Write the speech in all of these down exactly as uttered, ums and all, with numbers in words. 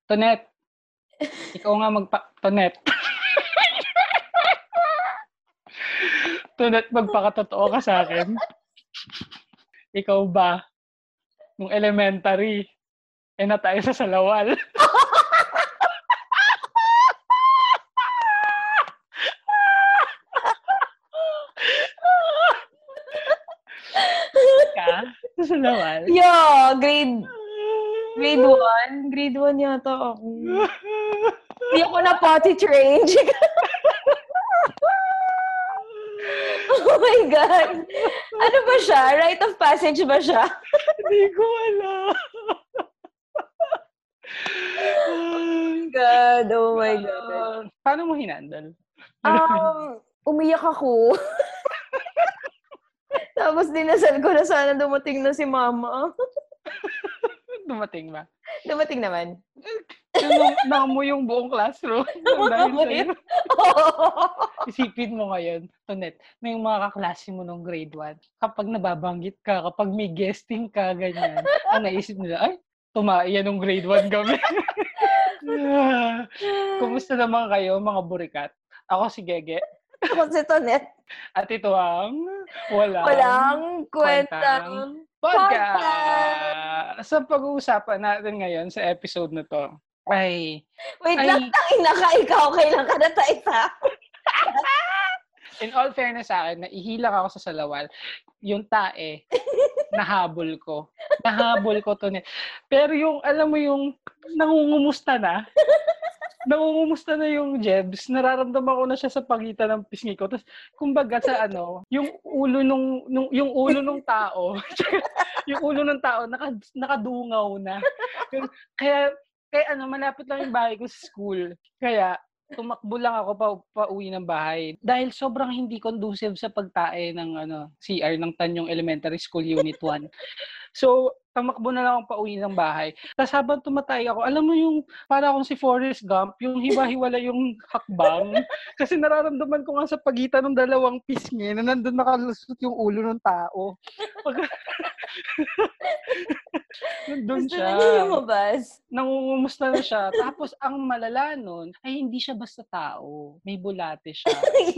Tonet, ikaw nga magpa... Tonet. Tonet, magpakatotoo ka sa akin. Ikaw ba, nung elementary, eh na tayo sa Salawal? Ka? Sa Salawal? Yeah, grade... Grade one? Grade one yata ako. Hindi ako na potty trained. Oh my God. Ano ba siya? Rite of passage ba siya? Hindi ko alam. Oh my God. Oh my God. Uh, paano mo hinandal? Um, umiyak ako. Tapos dinasal ko na sana dumating na si mama. Dumating ba? Dumating naman. Naamoy yung buong classroom. Naamoy. Isipin mo ngayon, Tonet, na yung mga kaklase mo nung grade one, kapag nababanggit ka, kapag may guesting ka, ganyan, ang naisip nila, ay, tumaya nung grade one kami. Kumusta naman kayo, mga burikat? Ako si Gege. Ako si Tonet. At ito ang Walang, Walang Kwentang Kwentang Podcast! Podcast! Sa pag-uusapan natin ngayon sa episode na to, ay... Wait ay, lang, tangina ka, ikaw, kailan ka na taisa? In all fairness sa akin, naihilang ako sa Salawal. Yung tae, nahabol ko. Nahabol ko to. Pero yung, alam mo yung, nangungumusta na. Nangungumusta na yung Jebs. Nararamdaman ko na siya sa pagitan ng pisngi ko. Tapos, kumbaga sa ano, yung ulo nung, nung yung ulo nung tao, yung ulo ng tao, naka, nakadungaw na. Kaya, kaya ano, malapit lang yung bahay ko sa school. Kaya, tumakbo lang ako pa, pa uwi ng bahay. Dahil sobrang hindi conducive sa pagtae ng ano, C R ng Tanyong Elementary School Unit one. So, tamakbo na lang ako pa uwi ng bahay. Tapos habang tumatay ako, alam mo yung para akong si Forrest Gump, yung hiwa-hiwala yung hakbang. Kasi nararamdaman ko nga sa pagitan ng dalawang pisngi na nandun nakalusot yung ulo ng tao. Pag... nandun Gusto siya. na niya lumabas. Nangungumusta na siya. Tapos ang malala nun, ay hindi siya basta tao. May bulate siya.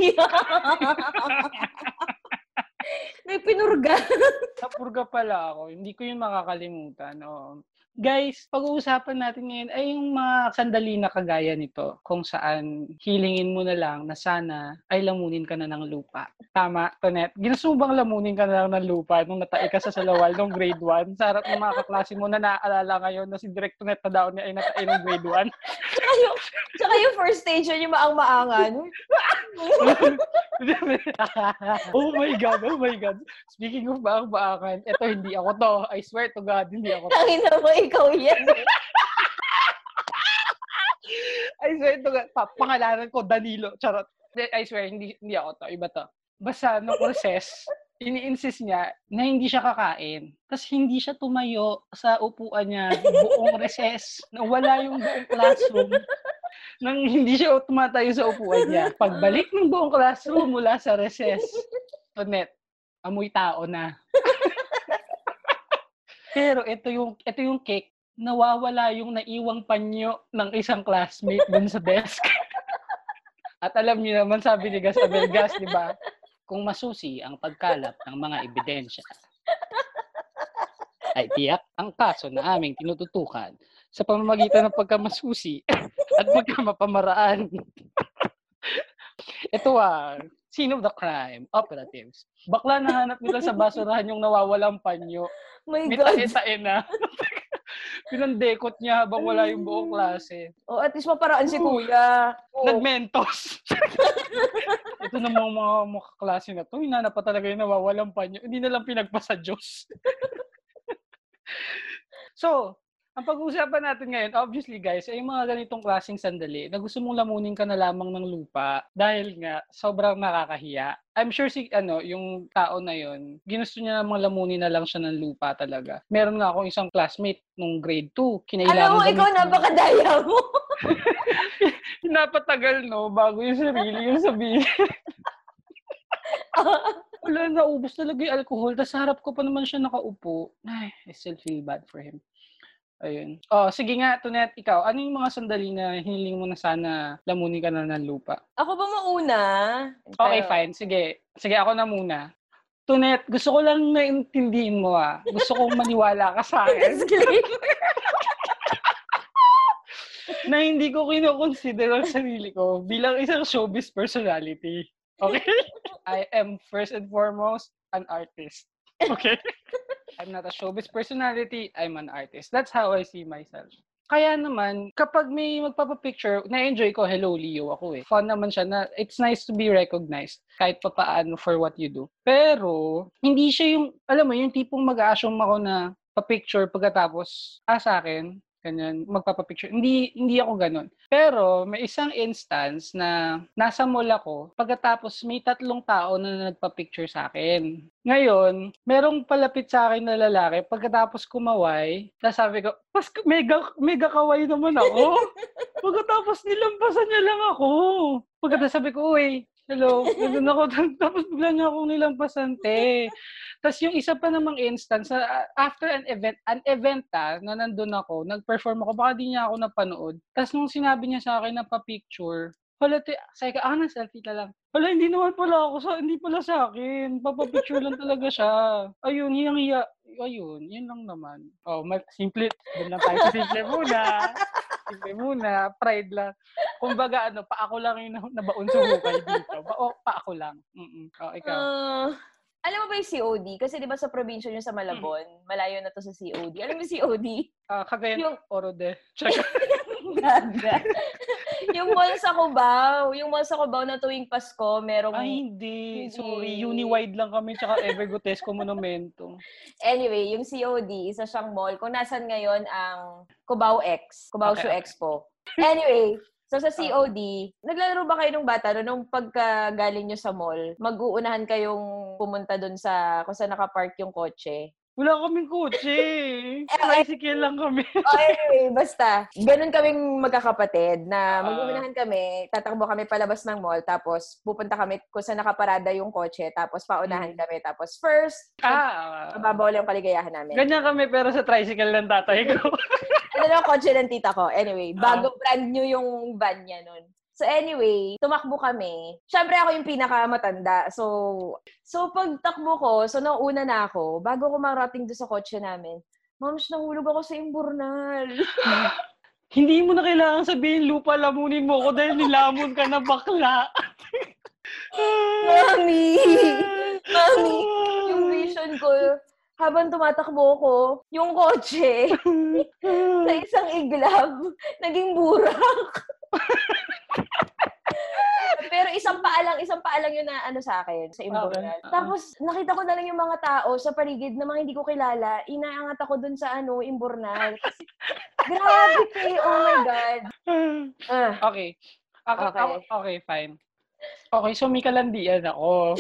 May pinurga. Napurga pala ako. Hindi ko yun makakalimutan. Oo. Guys, pag-uusapan natin ngayon ay yung mga sandali na kagaya nito kung saan hilingin mo na lang na sana ay lamunin ka na ng lupa. Tama, Tonet? Ginusto mo bang lamunin ka na lang ng lupa nung natai ka sa Salawal nung grade one? Sa harap ng mga kaklase mo na naaalala ngayon na si Direk Tonet na daw niya ay natai ng grade one? Tsaka yung, tsaka yung first station, yung maang-maangan. Oh my God, oh my God. Speaking of maang-maangan, eto hindi ako to. I swear to God, hindi ako to. Tangina mo, ikaw yan. I swear to God, pa- pangalanan ko, Danilo. Charot. I swear, hindi, hindi ako to. Iba to. Basta, nung recess, ini-insist niya na hindi siya kakain. Tapos hindi siya tumayo sa upuan niya buong recess. Nawala yung buong classroom. Nang hindi siya tumatayo sa upuan niya. Pagbalik ng buong classroom mula sa recess, Tonet, amoy tao na. Pero ito yung ito yung cake, nawawala yung naiwang panyo ng isang classmate dun sa desk. At alam niyo naman, sabi ni Gas Abelgas, di ba? Kung masusi ang pagkalap ng mga ebidensya, ay tiyak ang kaso na aming tinututukan sa pamamagitan ng pagkamasusi at pagkamapamaraan. Ito ah, scene of the crime, operatives. Bakla nahanap nila sa basurahan yung nawawalang panyo. My May God. tae-tae na. Pinandekot niya habang wala yung buong klase. Oh, at least maparaan si kuya. Oh. Nagmentos. Ito namang mga, mga klase na to, hinanap pa talaga yung nawawalang panyo. Hindi na lang pinagpa sa Diyos. So, ang pag-uusapan natin ngayon, obviously guys, ay mga ganitong klaseng sandali na gusto mong lamunin ka na lamang ng lupa dahil nga sobrang nakakahiya. I'm sure si ano, yung tao na yon, ginusto niya namang lamunin na lang siya ng lupa talaga. Meron nga akong isang classmate nung grade two. Kinailangan alam mo, ikaw napakadaya mo. Napatagal, no? Bago yung sarili yung sabihin. Wala, naubos talaga yung alcohol. Tapos harap ko pa naman siya nakaupo. Ay, I still feel bad for him. Ayun. Oh, sige nga, Tonet, ikaw, ano yung mga sandali na hiniling mo na sana lamunin ka na ng lupa? Ako ba mauna? Okay, Pero, fine. Sige. Sige, ako na muna. Tonet, gusto ko lang na intindihin mo ah. Gusto kong maniwala ka sa akin disclaimer. na hindi ko kinoconsider ang sarili ko bilang isang showbiz personality. Okay? I am first and foremost an artist. Okay? I'm not a showbiz personality, I'm an artist. That's how I see myself. Kaya naman, kapag may magpapapicture, na-enjoy ko, hello Leo ako eh. Fun naman siya na it's nice to be recognized kahit pa paano for what you do. Pero, hindi siya yung, alam mo, yung tipong mag-a-assume ako na pa-picture pagkatapos, ah sa akin, ganyan, magpapapicture. Hindi, hindi ako ganun. Pero, may isang instance na nasa mall ako, pagkatapos may tatlong tao na nagpa-picture sa akin. Ngayon, merong palapit sa akin na lalaki, pagkatapos kumaway, sabi ko, pas mega, mega kaway naman ako. Pagkatapos nilampasan niya lang ako. Pagkatapos sabi ko, uy, hello, nandun ako. Tapos bigla niya akong nilampasan, te. Tapos yung isa pa namang instance, uh, after an event, an event ah, na nandun ako, nag-perform ako, baka di niya ako napanood. Tapos nung sinabi niya sa akin na pa-picture, hala, te, sabi ko, ah, na selfie ka lang. Hala, hindi naman pala ako, sa, hindi pala sa akin. Papapicture lang talaga siya. Ayun, hiyang-hiya. Ayun, yun lang naman. Oh, ma- simple, doon lang tayo sa simple muna. Simple muna, pride lang. Kumbaga, ano, pa ako lang yung nabaon sa hukay dito. Ba, oh, pa ako lang. Mm-mm. Oh, ikaw. Uh, alam mo ba yung C O D? Kasi di ba sa probinsya nyo sa Malabon, malayo na to sa C O D. Alam mo yung C O D? Ah, uh, Cagayan yung Orode. Check. Yung mall sa Cubao. Yung mall sa Cubao na tuwing Pasko, merong... Ay, hindi. Sorry, Uniwide lang kami tsaka Evergotesco Monumento. Anyway, yung C O D, isa siyang mall. Kung nasan ngayon ang Cubao X, Cubao Okay, Shoe okay. Expo. Anyway, so sa C O D, naglalaro ba kayo nung bata no, nung pagka galing nyo sa mall, mag-uunahan kayong pumunta dun sa kung saan nakapark yung kotse? Wala kaming kotse. Tricycle lang kami. Oh, anyway, basta. Ganun kaming magkakapatid na mag-uunahan kami, tatakbo kami palabas ng mall, tapos pupunta kami kung saan nakaparada yung kotse, tapos paunahan Hmm. kami. Tapos first, Ah, mababawal yung kaligayahan namin. ganyan kami pero sa tricycle ng tatay ko. Ano lang kotse ng tita ko. Anyway, bago brand new yung van niya nun. So anyway, tumakbo kami. Siyempre ako yung pinakamatanda. So, so pag takbo ko, so nauna na ako, bago ko marating doon sa kotse namin, Mams, nahulog ako sa imburnal. Hindi mo na kailangan sabihin, lupa, lamunin mo ko dahil nilamon ka na bakla. Mami! Mami! Yung vision ko, habang tumatakbo ko, yung kotse, sa isang iglap, naging burak. Pero isang paa lang, isang paa lang yun na ano sa akin, sa imburnal. Okay. Tapos, nakita ko na lang yung mga tao sa paligid na mga hindi ko kilala, inaangat ako dun sa ano, imburnal. Kasi, grabe kay, oh my God. Ah. Okay. Ako, Okay. Ako, okay, fine. Okay, so may kalandian ako.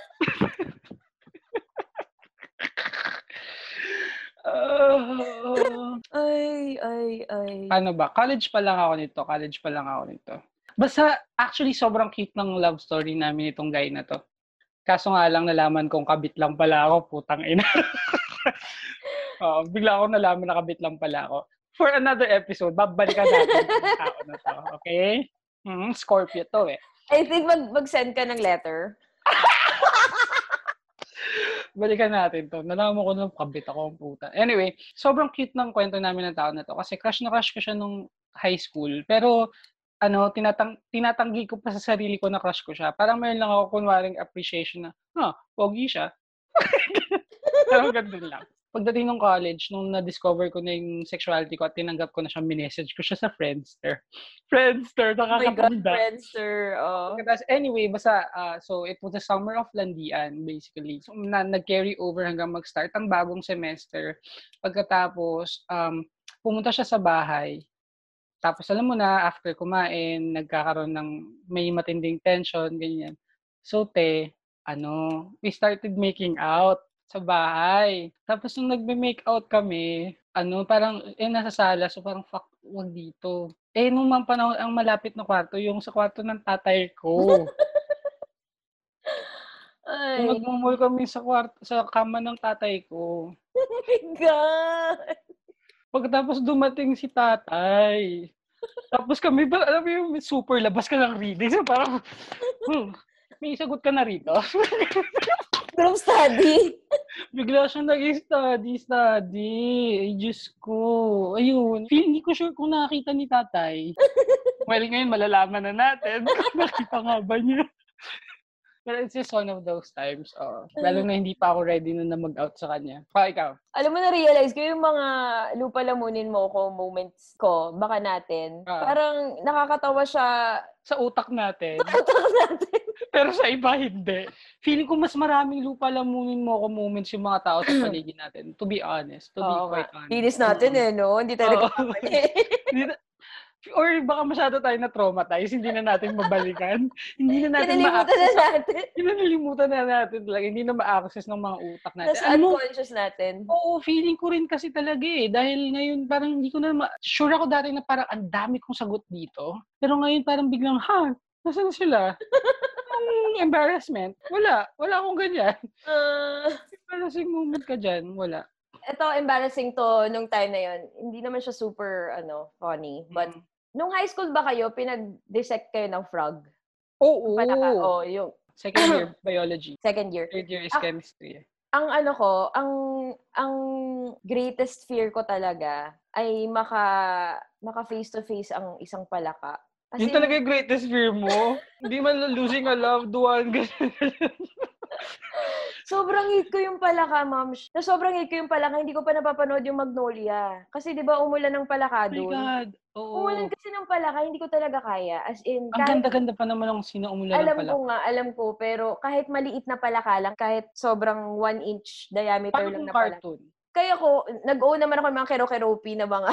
uh, ay, ay, ay. Ano ba? College pa lang ako nito. College pa lang ako nito. Basta, actually, sobrang cute ng love story namin itong guy na to. Kaso nga lang, nalaman kong kabit lang pala ako. Putang ina. Oo, bigla akong nalaman na kabit lang pala ako. For another episode, babalikan natin yung tao na to. Okay? Mm, Scorpio to eh. I think mag- mag-send ka ng letter. Balikan natin to. Nalaman ko nung kabit ako ang puta. Anyway, sobrang cute ng kwento namin ng tao na to. Kasi crush na crush ko siya nung high school. Pero, ano, tinatang tinatanggi ko pa sa sarili ko na crush ko siya. Parang mayroon lang ako kunwaring appreciation na, huh, pogi siya. Pero ganun lang. Pagdating ng college, nung na-discover ko na yung sexuality ko at tinanggap ko na siya, minessage ko siya sa Friendster. Friendster, Oh my God, nakakatanda. Friendster. Oh. Anyway, basta, uh, so it was the summer of Landian, basically. So, na, nag-carry over hanggang mag-start ang bagong semester. Pagkatapos, um, pumunta siya sa bahay. Tapos, alam mo na, after kumain, nagkakaroon ng may matinding tension, ganyan. So, te, ano, we started making out sa bahay. Tapos, nung nagme-make out kami, ano, parang, eh, nasa sala. So, parang, fuck, wag dito. Eh, nung mga panahon, ang malapit na kwarto, yung sa kwarto ng tatay ko. Ay. So, nagmumul kami sa kwarto, sa kama ng tatay ko. Oh my God! Pagkatapos dumating si tatay. Tapos kami ba, alam mo yung super labas ka ng reading. So parang, hmm, may sagot ka na rito. Group study. Bigla siyang naging study, study. Ay, Diyos ko. Ayun. Feel, hindi ko sure kung nakakita ni tatay. Well, ngayon malalaman na natin kung nakita nga ba niya. Pero it's just one of those times. Oh. Lalo na hindi pa ako ready na, na mag-out sa kanya. Pa, ikaw. Alam mo, na-realize ko yung mga lupa lamunin mo ko moments ko, baka natin. Ah. Parang nakakatawa siya. Sa utak natin. Sa utak natin. Pero sa iba, hindi. Feeling ko mas maraming lupa lamunin mo ko moments yung mga tao sa paligid natin. To be honest. To be Oo quite nga. honest. Linis natin eh, no? Hindi tayo nagkakamali. Or baka masyado tayo na-traumatize, hindi na natin mabalikan. Hindi na natin Kinalimutan na natin. Kinalimutan na natin talaga. Hindi na ma-access ng mga utak natin. Tapos Alam mo, unconscious natin. Oo, feeling ko rin kasi talaga eh. Dahil ngayon parang hindi ko na ma- sure ako dati na parang ang dami kong sagot dito. Pero ngayon parang biglang, ha? Nasaan sila? Ang embarrassment. Wala. Wala akong ganyan. Uh, Embarrassing moment ka dyan. Wala. Ito, embarrassing to nung time na yon. Hindi naman siya super, ano, funny. But, mm. nung high school ba kayo, pinag-dissect kayo ng frog? Oo. Palaka, oh, yung... Second year, biology. Second year. Third year is ah, chemistry. Ang ano ko, ang ang greatest fear ko talaga ay maka maka face to face ang isang palaka. As yun in, talaga yung greatest fear mo? Hindi man losing a loved one. Sobrang hate ko yung palaka, ma'am. Na sobrang hate ko yung palaka, hindi ko pa napapanood yung Magnolia. Kasi di ba umulan ng palaka doon? Oh my God. Oo. Umulan kasi ng palaka, hindi ko talaga kaya. As in, ang kahit, ganda-ganda pa naman ng sino umulan ng palaka. Alam ko nga, alam ko. Pero kahit maliit na palaka lang, kahit sobrang one inch diameter parang lang na cartoon. Palaka. Kaya ko, nag-o naman ako ng mga kero-keropi na mga...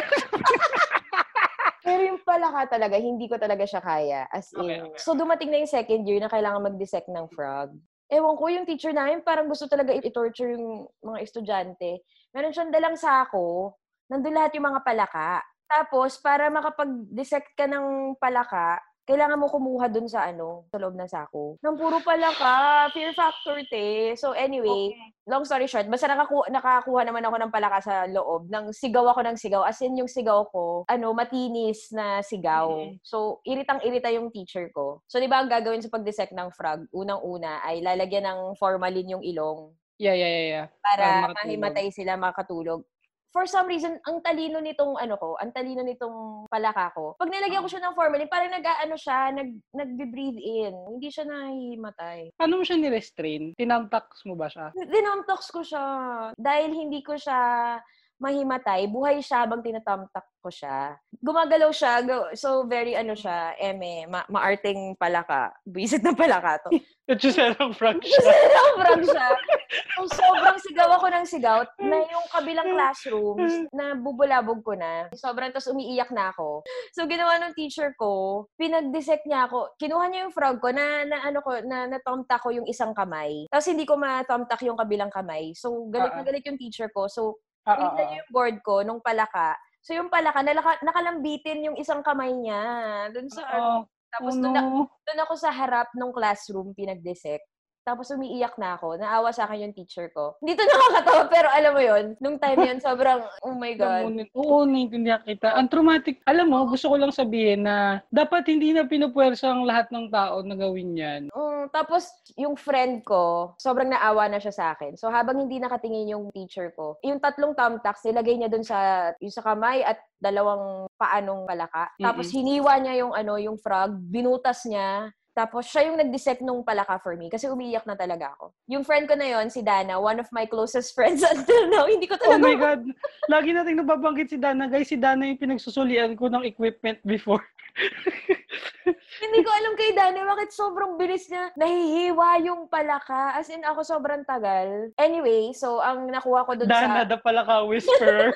Pero yung palaka talaga, hindi ko talaga siya kaya. As in, okay, okay. So dumating na yung second year na kailangan mag-dissect ng frog. Ewan ko, yung teacher namin parang gusto talaga i-torture yung mga estudyante. Meron siyang dalang sako, nandun lahat yung mga palaka. Tapos, para makapag-dissect ka ng palaka, kailangan mo kumuha dun sa ano, sa loob ng sako. Nang puro palaka, fear factor, te. So anyway, okay. Long story short, basta nakaku- nakakuha naman ako ng palaka sa loob. Nang sigaw ako ng sigaw. As in, yung sigaw ko, ano, matinis na sigaw. Mm-hmm. So, iritang-irita yung teacher ko. So, di ba ang gagawin sa pag-dissect ng frog, unang-una ay lalagyan ng formalin yung ilong. Yeah, yeah, yeah. yeah. Para mahimatay sila, makatulog. For some reason, ang talino nitong ano ko, ang talino nitong palaka ko. Pag nilagyan ko siya ng formalin, parang nag-aano siya, nag nagbe-breathe in. Hindi siya nahimatay. Paano mo siya ni-restrain? Tinamtax mo ba siya? Tinamtax ko siya. Dahil hindi ko siya mahimatay, buhay siya habang tinatamtak ko siya. Gumagalaw siya, so very ano siya, eme, ma- maarting palaka. Bisit na palaka to. Chuserang frog siya. Chuserang frog siya. So, sobrang sigaw ako ng sigaw na yung kabilang classrooms na bubulabog ko na. Sobrang, tas umiiyak na ako. So, ginawa ng teacher ko, pinag-dissect niya ako. Kinuha niya yung frog ko na, na ano ko, na natomtak ko yung isang kamay. Tapos, hindi ko matomtak yung kabilang kamay. So, galit na galit yung teacher ko. So, pinila niya yung board ko nung palaka. So, yung palaka, nalaka, nakalambitin yung isang kamay niya. Doon sa, uh, tapos, oh, no. doon, doon ako sa harap ng classroom, pinag-dissect. Tapos umiiyak na ako. Naawa sa akin yung teacher ko. Hindi to nakakatawa, pero alam mo yun, nung time yun, sobrang, oh my God. Oo, naiintindihan kita. Ang traumatic, alam mo, gusto ko lang sabihin na dapat hindi na pinupwersa ang lahat ng tao na gawin yan. Mm, tapos, yung friend ko, sobrang naawa na siya sa akin. So, habang hindi nakatingin yung teacher ko, yung tatlong thumbtacks, nilagay niya dun sa, yung sa kamay at dalawang paanong palaka. Mm-mm. Tapos, hiniwa niya yung, ano, yung frog, binutas niya. Tapos, siya yung nag-dissect nung palaka for me kasi umiiyak na talaga ako. Yung friend ko na yon si Dana, one of my closest friends until now, hindi ko talaga... Oh my God! Lagi nating nababanggit si Dana. Guys, si Dana yung pinagsusulian ko ng equipment before. Hindi ko alam kay Dana, bakit sobrang bilis niya nahihiwa yung palaka. As in, ako sobrang tagal. Anyway, so, ang nakuha ko dun Dana, sa... Dana, the palaka whisperer.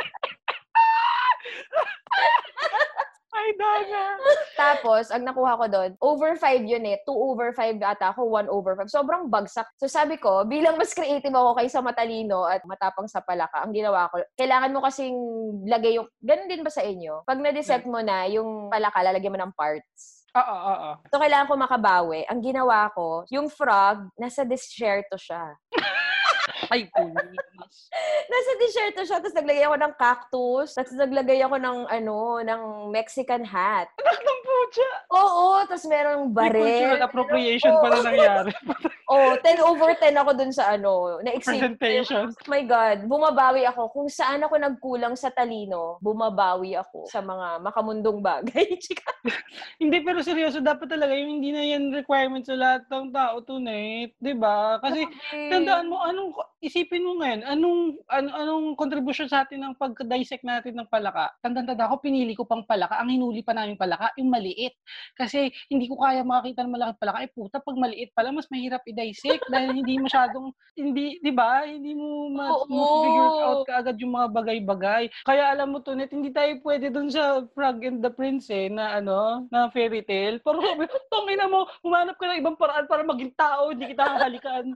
Ay, Dana! Tapos, ang nakuha ko doon, over five yun eh. two over five ata ako, one over five. Sobrang bagsak. So sabi ko, bilang mas creative ako kaysa matalino at matapang sa palaka, ang ginawa ko, kailangan mo kasing lagay yung, ganun din ba sa inyo? Pag na-dissect mo na, yung palaka, lalagyan mo ng parts. Oo, oo, oo. So, kailangan ko makabawi. Ang ginawa ko, yung frog, nasa desierto siya. Ay, pulis. Nasa disyerto siya, tapos naglagay ako ng cactus, tapos naglagay ako ng, ano, ng Mexican hat. Anak ng putya! Oo, tapos merong May baril. cultural appropriation merong, pala nangyari. Oh, ten over ten ako dun sa ano, na-exhibit. Presentation. Oh my God, bumabawi ako. Kung saan ako nagkulang sa talino, bumabawi ako sa mga makamundong bagay. Hindi, pero seryoso, dapat talaga yung hindi na yan requirement sa lahat ng tao to, Net. Diba? Kasi, Okay. tandaan mo, anong, isipin mo ngayon, anong, an, anong contribution sa atin ng pag-dissect natin ng palaka? Tandaan-tanda ako, pinili ko pang palaka. Ang hinuli pa namin palaka, yung maliit. Kasi, hindi ko kaya makakita ng malaking palaka. Eh, puta, pag maliit pala, mas mahirap i-dissect dahil hindi masyadong, hindi, di ba? Hindi mo ma-figure out kaagad yung mga bagay-bagay. Kaya alam mo to, Net, hindi tayo pwede dun sa Frog and the Prince, eh, na ano, na fairy tale. Pero sabi, tangina mo, humanap ka ng ibang paraan para maging tao, hindi kita hahalikan.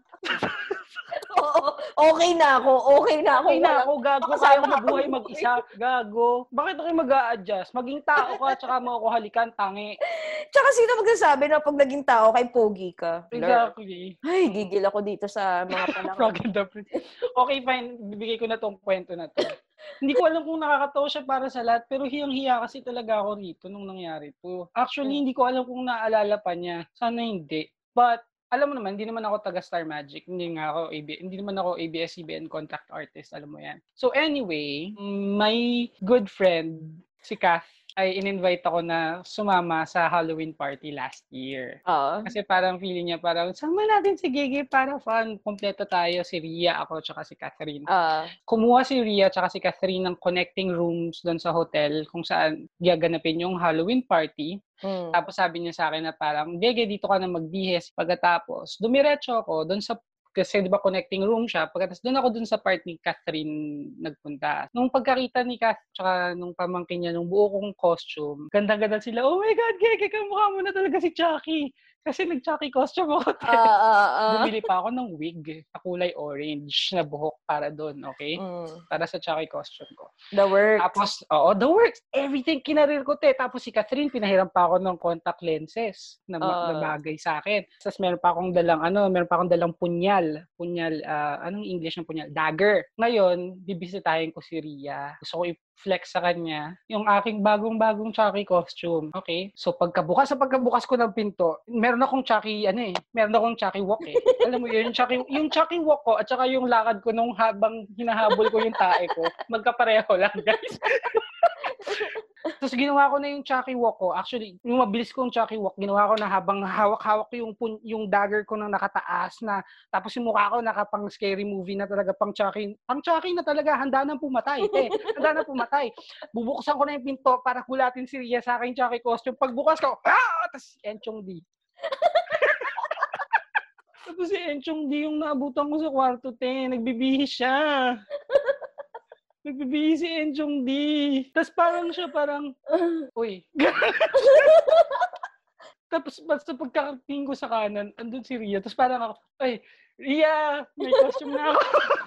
Oo, okay na ako, okay na ako. Okay na ako, gago, kaya ko mabuhay ako. mag-isa, gago. Bakit ako mag-a-adjust? Maging tao ka, tsaka mo ako halikan, tangi. Tsaka sino magsasabi na pag naging tao kay pogi ka? Exactly. Ay, gigil ako dito sa mga palaka. Frog and the Prince. Okay, fine. Bibigay ko na tong kwento na to. Hindi ko alam kung nakakatawa siya para sa lahat, pero hiyang-hiya kasi talaga ako rito nung nangyari to. Actually, hindi ko alam kung naalala pa niya. Sana hindi. But, alam mo naman, hindi naman ako taga Star Magic. Hindi nga ako, A B, hindi naman ako A B S C B N contact artist. Alam mo yan. So anyway, my good friend, si Kath, ay in-invite ako na sumama sa Halloween party last year. Oo. Kasi parang feeling niya, parang, sama natin si Gigi para fun. Kompleto tayo, si Ria, ako, tsaka si Catherine. Uh, Kumuha si Ria tsaka si Catherine ng connecting rooms doon sa hotel kung saan gaganapin yung Halloween party. mm. Tapos sabi niya sa akin na parang, Gigi, dito ka na magbihis. Pagkatapos, dumiretso ako doon sa, kasi di ba connecting room siya, pagkatapos doon ako doon sa part ni Catherine nagpunta. Nung pagkakita ni Kath, tsaka nung pamangkin niya, nung buo kong costume, ganda-ganda sila, oh my God, Gigi, kamukha mo na talaga si Chucky. Kasi nag-Chucky costume ako. Uh, uh, uh. Bumili pa ako ng wig na kulay orange na buhok para doon, okay? Mm. Para sa Chucky costume ko. The works. Tapos, oo, the works. Everything kinarir ko, te. Tapos si Catherine, pinahiram pa ako ng contact lenses na, uh, na bagay sa akin. Tapos meron pa akong dalang, ano, meron pa akong dalang punyal. Punyal, uh, anong English ng punyal? Dagger. Ngayon, bibisitahin ko si Ria. Gusto ko flex sa kanya yung aking bagong-bagong Chucky costume. Okay? So, pagkabukas sa pagkabukas ko ng pinto, meron akong Chucky, ano eh, meron akong Chucky walk eh. Alam mo yun, yung Chucky, yung Chucky walk ko at saka yung lakad ko nung habang hinahabol ko yung tae ko, magkapareho lang, guys. Tapos ginawa ko na yung Chucky walk ko. Actually, yung mabilis kong Chucky walk, ginawa ko na habang hawak-hawak ko yung, pun- yung dagger ko na nakataas na, tapos yung mukha ko nakapang scary movie na talaga, pang Chucky, pang Chucky na talaga, handa nang pumatay. Eh, handa nang pumatay. Bubuksan ko na yung pinto para hulatin si Ria sa akin Chucky costume. Pagbukas ko, ah! Tapos si Enchong D. Tapos si Enchong D yung naabutan ko sa kwarto, te. Nagbibihis siya. Nagbibihis si Enchong D. Tapos parang siya parang, uy. Tapos basta pagkakatingin ko sa kanan, andun si Ria. Tapos parang ako, ay, Ria, may costume na ako.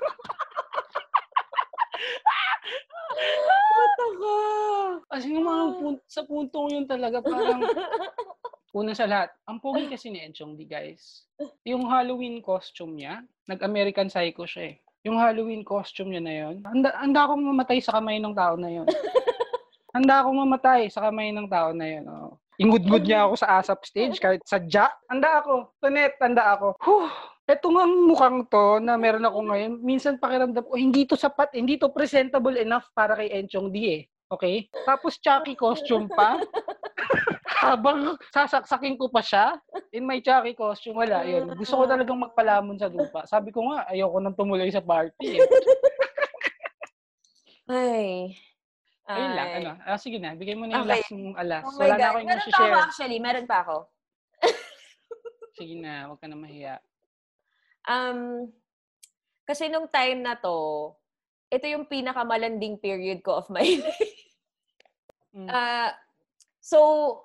Bata ka. Kasi yung mga pun- sa puntong yun talaga, parang, una sa lahat, ang pogi kasi ni Enchong D, guys. Yung Halloween costume niya, nag-American Psycho siya eh. Yung Halloween costume niya na yun, handa, handa akong mamatay sa kamay ng tao na yun. Handa akong mamatay sa kamay ng tao na yun. Oh. Ingud-ngud niya ako sa ASAP stage, kahit sadya. Handa ako. Tunet, handa ako. Whew. Ito nga mukhang to na meron ako ngayon, minsan pakiramdam ko, hindi to sapat, hindi to presentable enough para kay Enchong D eh. Okay? Tapos Chucky costume pa. Habang sasaksakin ko pa siya, in my Chucky costume, wala yun. Gusto ko talagang magpalamon sa lupa. Sabi ko nga, ayoko nang tumuloy sa party eh. Ay. Ayun lang, ano. Ah, sige na, bigay mo na yung Okay. last mong alas. Oh Wala my na God. ako yung Meron pa share. ako actually. Meron pa ako. Sige na, huwag ka na mahiya. Um, kasi nung time na to, ito yung pinakamalanding period ko of my life. Mm. Uh, so,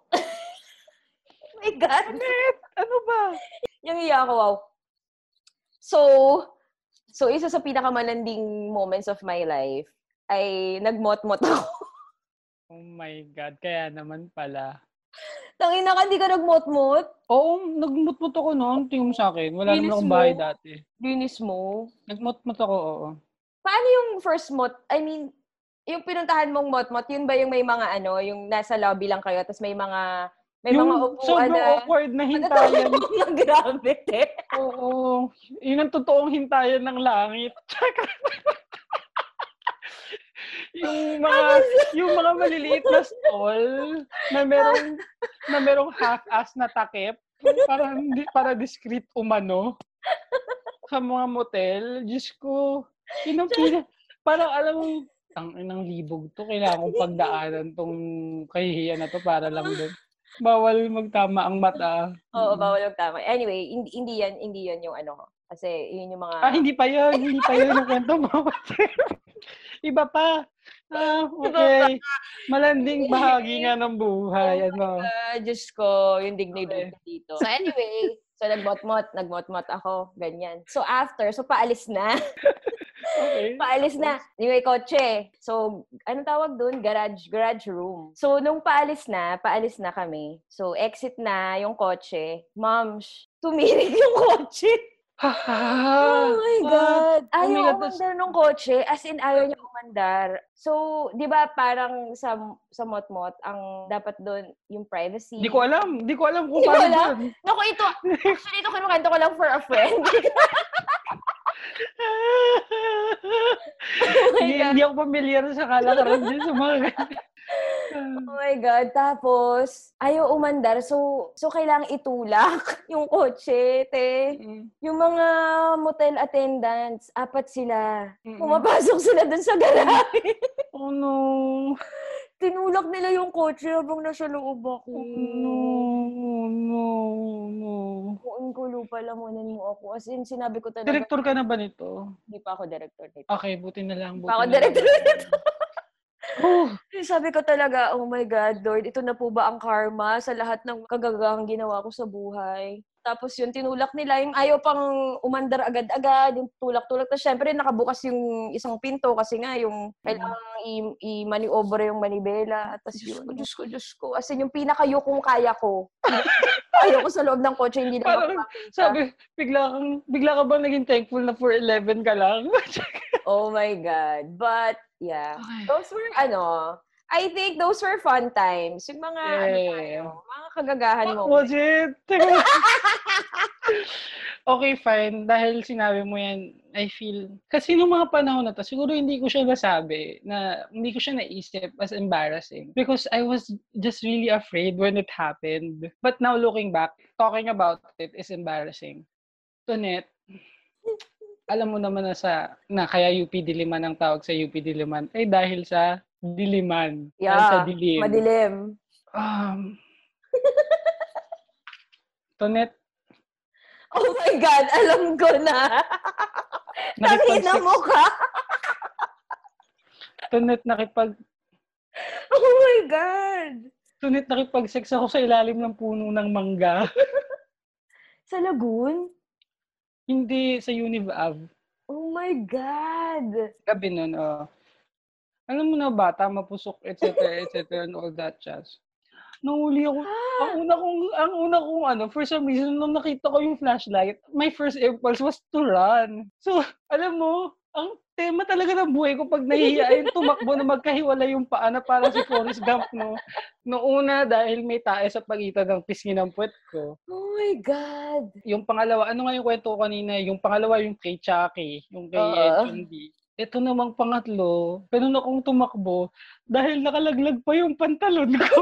oh my God. Net, ano ba? Yung iya ko, wow. So, so isa sa pinakamalanding moments of my life ay nagmot-mot ako. Oh my God, kaya naman pala. Tangina ka, di ka nagmot-mot? Oo, nagmut-mut ako noon. Tingin mo sa akin. Wala naman Linis akong mo? bahay dati. Linis mo? Nagmut-mut ako, oo. Paano yung first mot? I mean, yung pinuntahan mong mot-mot, yun ba yung may mga ano, yung nasa lobby lang kayo, tapos may mga, may mga Yung upuan sobrang na, awkward na matotoo hintayan. na grabe, te. Oo. Yun ang totoong hintayan ng langit. yung mga yung mga maliliit na stall na merong na merong half-ass na takip para hindi para discreet umano sa mga motel. Diyos ko, yun ang pina, parang alam mo, ang inang libog to, kailangan kong pagdaanan tong kahihiyan na to para lang doon. Bawal magtama ang mata. Oo, Mm. bawal yung tama. Anyway, hindi, hindi yan, hindi yan yung ano ko. Kasi yun yung mga... Ah, hindi pa yun. Hindi pa yun yung kwento mo. Iba pa. Ah, okay. Malanding bahagi nga ng buhay. Oh ano. my God, Diyos ko, yung dignidad Okay. ko dito. So anyway, so nagmot-mot, nagmot-mot ako, ganyan. So after, so paalis na. Okay. Paalis na. Yung may kotse. So, anong tawag doon? Garage, garage room. So, nung paalis na, paalis na kami. So, exit na yung kotse. Ma'am, sh- tumirik yung kotse. Oh my God! Ah, oh my Ayaw God, tas- umandar ng kotse. As in, ayaw niya umandar. So, di ba parang sa sa mot-mot, ang dapat doon yung privacy. Di ko alam. Di ko alam kung Di ko paano alam? doon. Naku, ito, actually, ito kinukwento ko lang for a friend. Oh my Hindi, God. hindi ako familiar sa kalakaran din sa mga ganyan. Oh my God. Tapos, ayaw umandar. So, so kailangang itulak yung kotse, te. Mm. Yung mga motel attendants, apat sila. Mm-mm. Pumapasok sila dun sa garahe. Oh no. Tinulak nila yung kotse habang nasa loob ako. Oh no. Oh no. Oh no. Muun ko lupa, lamunan mo ako. As in, sinabi ko talaga. Director ka na ba nito? Hindi pa ako director nito. Okay, buti na lang. Hindi Buti pa ako na director lang. nito. Oh. Sabi ko talaga, oh my God, Lord, ito na po ba ang karma sa lahat ng kagagahang ginawa ko sa buhay? Tapos yun, tinulak nila, yung ayaw pang umandar agad-agad, yung tulak-tulak. Tapos syempre, nakabukas yung isang pinto kasi nga, yung kailangan i- i-maniover yung manibela. Tapos yun, Diyos ko, Diyos ko. As in, yung pinakayukong kaya ko. Kaya ko sa loob ng kotse, hindi na Parang, makakita. sabi, bigla kang, bigla ka ba naging thankful na four eleven ka lang? Oh my God. But, yeah. Okay. Those were, ano, I think those were fun times. Yung mga, ano Yeah. tayo, mga kagagahan mo. What was it? Okay, fine. Dahil sinabi mo yan, I feel, kasi nung mga panahon na to, siguro hindi ko siya nasabi, na hindi ko siya naisip as embarrassing. Because I was just really afraid when it happened. But now looking back, talking about it is embarrassing. Tonet, alam mo naman na sa, na kaya U P Diliman ang tawag sa U P Diliman, ay dahil sa diliman. Yeah, dahil sa dilim. madilim. Um, Tonet, Oh my God, alam ko na. Nakita mo ka. Tonet, nakipag, Oh my God. Tonet, nakipag-sex ako sa ilalim ng puno ng mangga. Sa Lagoon? Hindi sa Univav. Oh my God. Gabi nun, oh. Alam mo na, bata, mapusok, et cetera, et cetera, and all that jazz. Nahuli ako. Ang una kong, ang una kong, ano, for some reason, nung nakita ko yung flashlight, my first impulse was to run. So, alam mo, ang tema talaga ng buhay ko pag nahihiyain, tumakbo na magkahiwalay yung paa na parang si Forrest Gump, no? Noong una, dahil may tae sa pagitan ng pisngi ng puwet ko. Oh my God. Yung pangalawa, ano nga yung kwento ko kanina? Yung pangalawa, yung kay Chucky, yung kay Oo. Chong B. Ito namang pangatlo, ganun akong tumakbo dahil nakalaglag pa yung pantalon ko.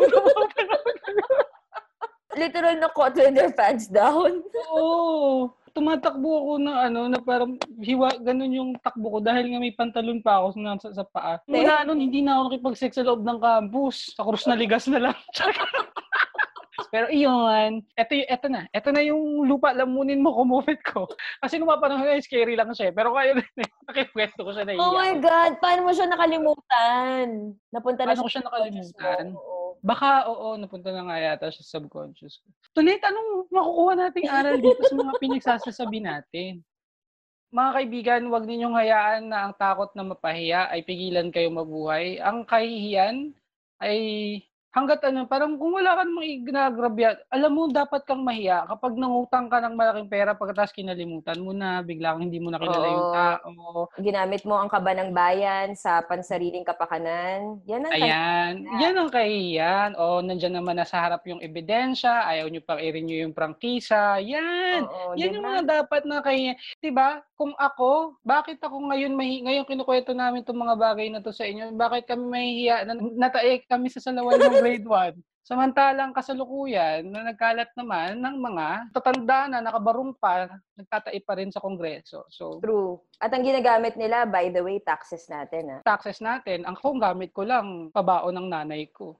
Literal na caught with their pants down. Oo. Tumatakbo ako na ano, na parang hiwa, ganun yung takbo ko dahil nga may pantalon pa ako sa, sa paa. Mula nun, hindi na ako nakipag-sex sa loob ng campus. Sa krus na ligas na lang. Pero iyon, eto, eto na. Eto na yung lupa, lamunin mo, kumupit ko. Kasi nung mapanahon na, scary lang siya. Pero kaya na, nakipwesto ko siya na Oh my God, paano mo siya nakalimutan? Napunta na Paano ko siya nakalimutan? Oo. Baka, oo, napunta na nga yata siya sa subconscious ko. Tunit, anong makukuha nating aral dito sa mga pinagsasasabi natin? Mga kaibigan, huwag ninyong hayaan na ang takot na mapahiya ay pigilan kayo mabuhay. Ang kahihiyan ay hangga't ano, parang kung wala ka namang iginagrabya, alam mo, dapat kang mahiya kapag nangutang ka ng malaking pera pagkatapos kinalimutan mo na, biglang hindi mo na kilala yung Oo. tao. Ginamit mo ang kaba ng bayan sa pansariling kapakanan. Yan ang Ayan, kahihiyan. yan ang kahihiyan. O, nandiyan naman na sa harap yung ebidensya, ayaw nyo pang i-renew yung prangkisa. Yan! Oo, 'di Yan yung ba? mga dapat na kahihiyan. 'Di ba? Kung ako, bakit ako ngayon mahi ngayon kinukuwento namin 'tong mga bagay na 'to sa inyo, bakit kami mahihiya na natae kami sa salawal ng grade one. Samantalang kasalukuyan na nagkalat naman ng mga tatanda na nakabarong pa, nagtatai pa rin sa Kongreso. So, True. At ang ginagamit nila, by the way, taxes natin, ah. taxes natin, ang kung gamit ko lang, pabaon ng nanay ko.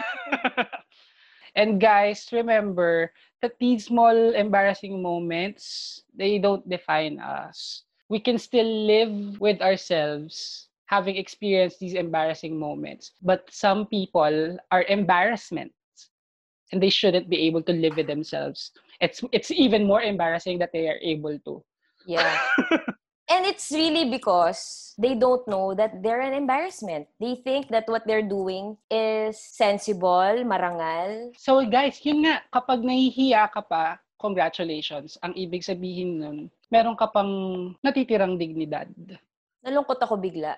And guys, remember that these small embarrassing moments, they don't define us. We can still live with ourselves having experienced these embarrassing moments. But some people are embarrassments and they shouldn't be able to live with themselves. It's it's even more embarrassing that they are able to. Yeah. And it's really because they don't know that they're an embarrassment. They think that what they're doing is sensible, marangal. So guys, yun nga, kapag nahihiya ka pa, congratulations. Ang ibig sabihin nun, meron ka pang natitirang dignidad. Nalungkot ako bigla.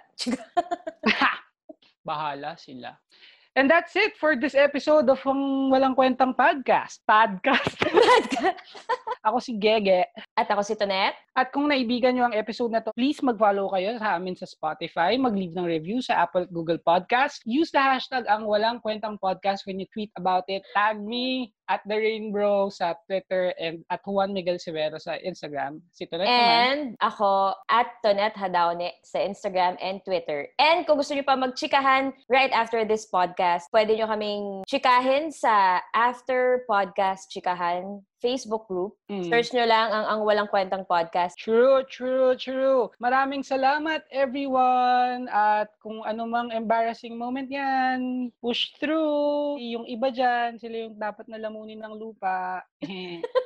Bahala sila. And that's it for this episode of ang Walang Kwentang Podcast. Podcast. Ako si Gege. At ako si Tonet. At kung naibigan nyo ang episode na to, please mag-follow kayo sa amin sa Spotify, mag-leave ng review sa Apple at Google Podcast. Use the hashtag ang Walang Kwentang Podcast when you tweet about it. Tag me at The Rainbow sa Twitter and at Juan Miguel Severo sa Instagram. Si Tonet naman. And ako at Tonet Hadaone sa Instagram and Twitter. And kung gusto nyo pa magchikahan right after this podcast, pwede nyo kaming chikahin sa After Podcast Chikahan Facebook group. Mm. Search nyo lang ang Ang Walang Kwentang Podcast. True, true, true. Maraming salamat, everyone. At kung ano mang embarrassing moment yan, push through. Yung iba dyan, sila yung dapat na lamunin ng lupa.